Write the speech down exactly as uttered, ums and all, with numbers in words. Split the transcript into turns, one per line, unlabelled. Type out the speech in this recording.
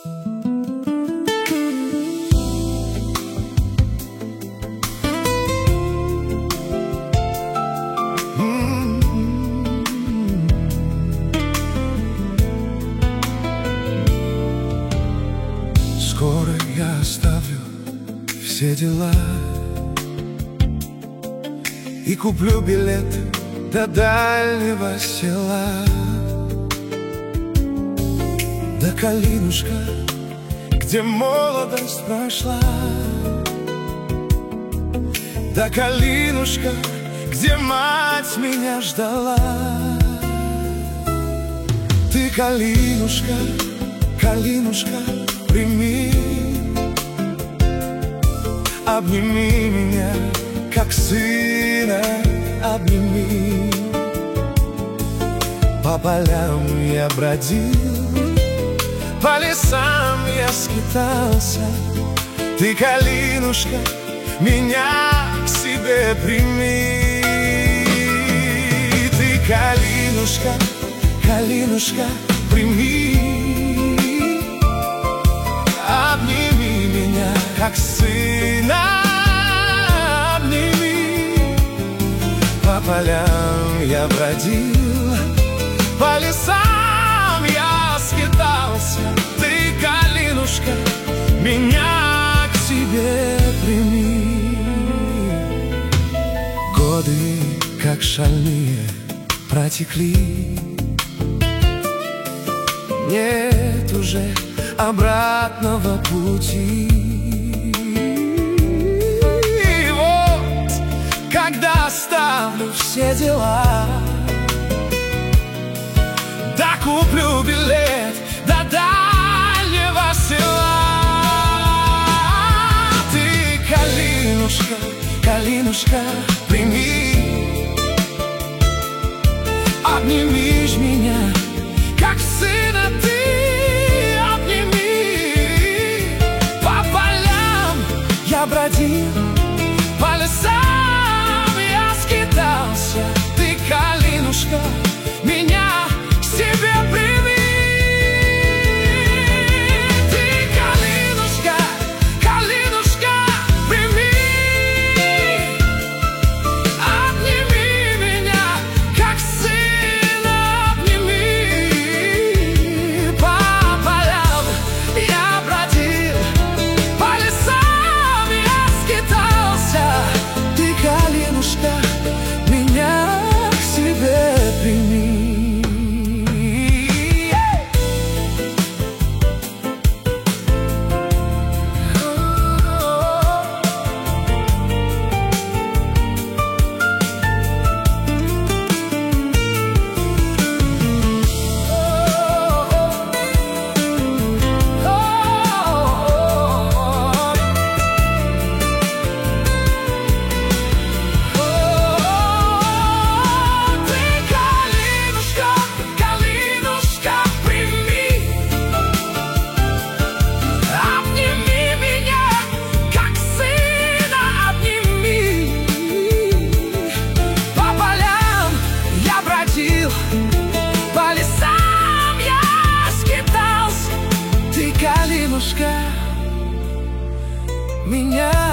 Скоро я оставлю все дела и куплю билет до дальнего села, до Калинушка, где молодость прошла, до Калинушка, где мать меня ждала. Ты, Калинушка, Калинушка, прими, обними меня, как сына обними. По полям я бродил, по лесам я скитался. Ты, Калинушка, меня к себе прими. Ты, Калинушка, Калинушка, прими, обними меня, как сына обними. По полям я бродил, по лесам я скитался. Ты, Калинушка, меня к себе прими. Годы, как шальные, протекли, нет уже обратного пути. И вот, когда оставлю все дела, да куплю билет до дальнего села. Ты, Калинушка, Калинушка, прими, обними ж меня, как сына ты обними. По полям я бродил, по лесам я скитался. Ты, Калинушка, меня к себе прими. Ты, Калинушка, Калинушка, прими, обними меня, как сына обними. По полям я бродил, по лесам я скитался. Ты, Калинушка, меня к себе прими. По лесам я скитался. Ты, Калинушка, меня